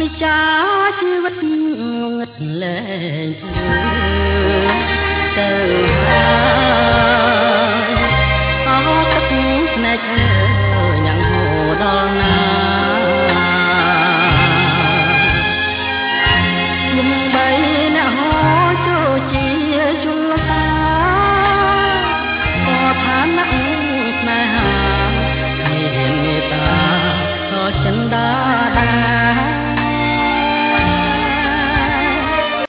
នេះចាជីវិតងឹតលែងធ្វើទៅហើយ